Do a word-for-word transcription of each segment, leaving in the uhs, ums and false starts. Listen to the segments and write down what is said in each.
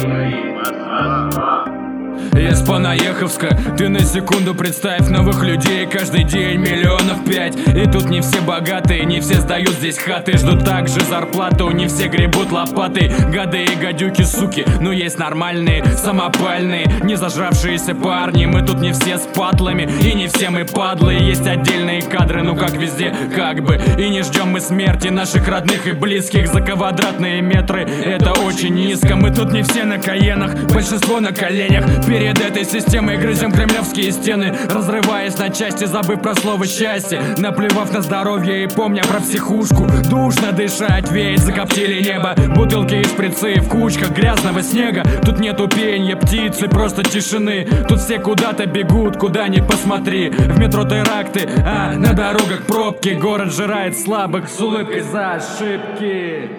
Из Понаеховска, ты на секунду представь новых людей. Каждый день миллионов пять. И тут не все богатые, не все сдают здесь хаты. Ждут также зарплату, не все гребут лопатой. Гады и гадюки, суки, но есть нормальные, самопальные, не зажравшиеся парни. Мы тут не все с патлами, и не все мы падлы. Есть отдельные кадры, ну как везде, как бы. И не ждем мы смерти наших родных и близких за квадратные метры. Это очень низко. Мы тут не все на каенах, большинство на коленях. Перед этой системой грызем кремлевские стены, разрываясь на части, забыв про слово счастье. Наплевав на здоровье и помня про психушку. Душно дышать, веять, закоптили небо. Бутылки и шприцы в кучках грязного снега. Тут нету пенья, птицы, просто тишины. Тут все куда-то бегут, куда ни посмотри. В метро теракты, а на дорогах пробки. Город жирает слабых с улыбкой за ошибки.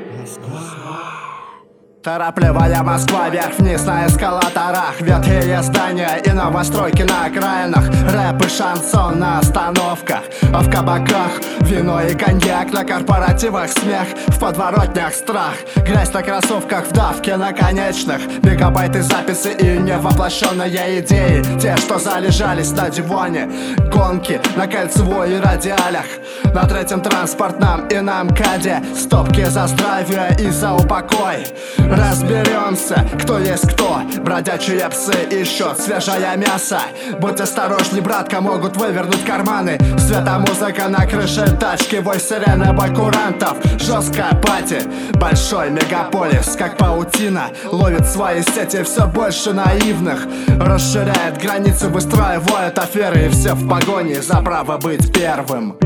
Торопливая Москва, вверх-вниз на эскалаторах. Ветхие здания и новостройки на окраинах. Рэп и шансон на остановках, а в кабаках вино и коньяк. На корпоративах смех, в подворотнях страх. Грязь на кроссовках, в давке наконечных. Мегабайты записи и невоплощенные идеи. Те, что залежались на диване. Гонки на Кольцевой и Радиалях. На третьем транспортном и на МКАДе. Стопки за здравие и за упокой. Разберемся, кто есть кто. Бродячие псы ищут свежее мясо. Будь осторожней, братка, могут вывернуть карманы. Светомузыка на крыше тачки, вой сирены, бой курантов. Жесткая пати, большой мегаполис, как паутина. Ловит свои сети все больше наивных. Расширяет границы, выстраивает аферы. И все в погоне за право быть первым.